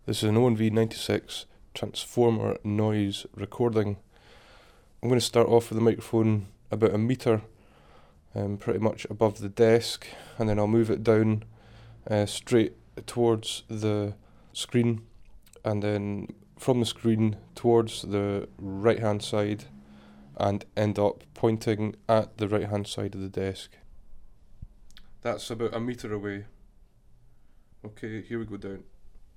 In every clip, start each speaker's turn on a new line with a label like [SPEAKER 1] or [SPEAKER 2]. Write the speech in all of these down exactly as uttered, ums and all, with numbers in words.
[SPEAKER 1] This is an O N V ninety-six transformer noise recording. I'm going to start off with the microphone about a metre, um, pretty much above the desk, and then I'll move it down uh, straight towards the screen, and then from the screen towards the right hand side, and end up pointing at the right hand side of the desk. That's about a metre away. Okay, here we go down.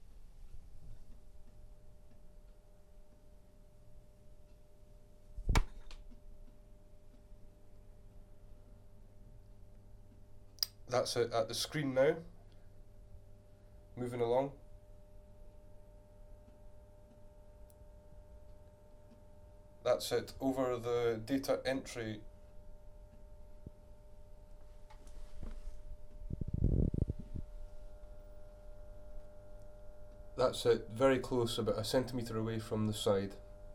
[SPEAKER 1] That's it at the screen now. Moving along. That's it over the data entry. That's it, very close, about a centimetre away from the side.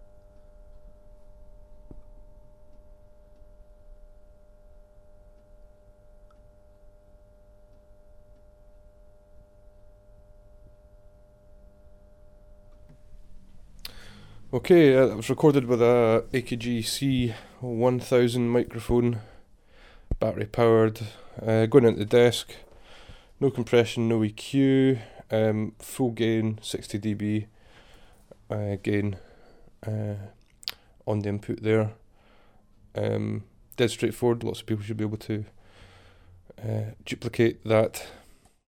[SPEAKER 1] Okay, uh, that was recorded with a A K G C one thousand microphone, battery powered, uh, going into the desk, no compression, no E Q, um, full gain, sixty decibels uh, gain uh, on the input there. Um, dead straightforward, lots of people should be able to uh, duplicate that